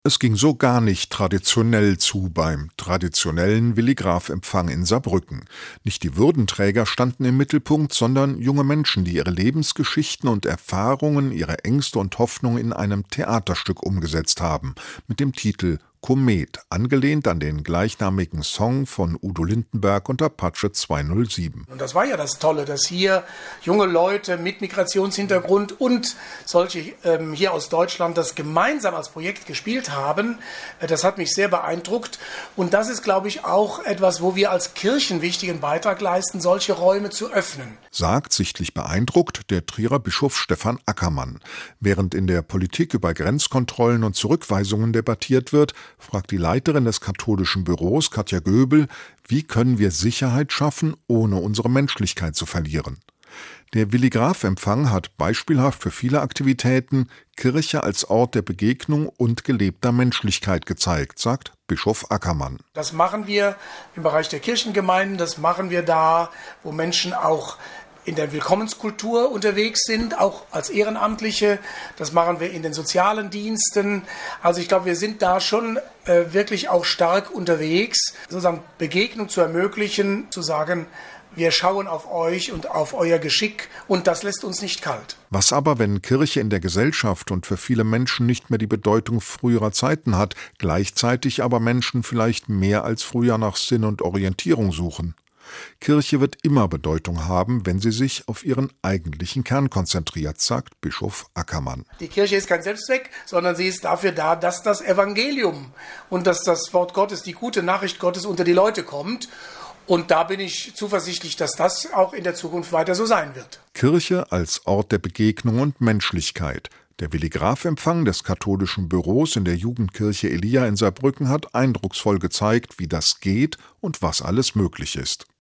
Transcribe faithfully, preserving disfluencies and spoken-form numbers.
Es ging so gar nicht traditionell zu beim traditionellen Willi-Graf-Empfang in Saarbrücken. Nicht die Würdenträger standen im Mittelpunkt, sondern junge Menschen, die ihre Lebensgeschichten und Erfahrungen, ihre Ängste und Hoffnungen in einem Theaterstück umgesetzt haben, mit dem Titel Komet, angelehnt an den gleichnamigen Song von Udo Lindenberg und Apache zweihundertsieben. Und das war ja das Tolle, dass hier junge Leute mit Migrationshintergrund und solche ähm, hier aus Deutschland das gemeinsam als Projekt gespielt haben. Äh, das hat mich sehr beeindruckt. Und das ist, glaube ich, auch etwas, wo wir als Kirchen wichtigen Beitrag leisten, solche Räume zu öffnen. Sagt sichtlich beeindruckt der Trierer Bischof Stefan Ackermann. Während in der Politik über Grenzkontrollen und Zurückweisungen debattiert wird, fragt die Leiterin des katholischen Büros, Katja Göbel, wie können wir Sicherheit schaffen, ohne unsere Menschlichkeit zu verlieren? Der Willi-Graf-Empfang hat beispielhaft für viele Aktivitäten Kirche als Ort der Begegnung und gelebter Menschlichkeit gezeigt, sagt Bischof Ackermann. Das machen wir im Bereich der Kirchengemeinden, das machen wir da, wo Menschen auch in der Willkommenskultur unterwegs sind, auch als Ehrenamtliche. Das machen wir in den sozialen Diensten. Also ich glaube, wir sind da schon äh, wirklich auch stark unterwegs, sozusagen Begegnung zu ermöglichen, zu sagen, wir schauen auf euch und auf euer Geschick und das lässt uns nicht kalt. Was aber, wenn Kirche in der Gesellschaft und für viele Menschen nicht mehr die Bedeutung früherer Zeiten hat, gleichzeitig aber Menschen vielleicht mehr als früher nach Sinn und Orientierung suchen? Kirche wird immer Bedeutung haben, wenn sie sich auf ihren eigentlichen Kern konzentriert, sagt Bischof Ackermann. Die Kirche ist kein Selbstzweck, sondern sie ist dafür da, dass das Evangelium und dass das Wort Gottes, die gute Nachricht Gottes unter die Leute kommt. Und da bin ich zuversichtlich, dass das auch in der Zukunft weiter so sein wird. Kirche als Ort der Begegnung und Menschlichkeit. Der Willi-Graf-Empfang des katholischen Büros in der Jugendkirche Elia in Saarbrücken hat eindrucksvoll gezeigt, wie das geht und was alles möglich ist.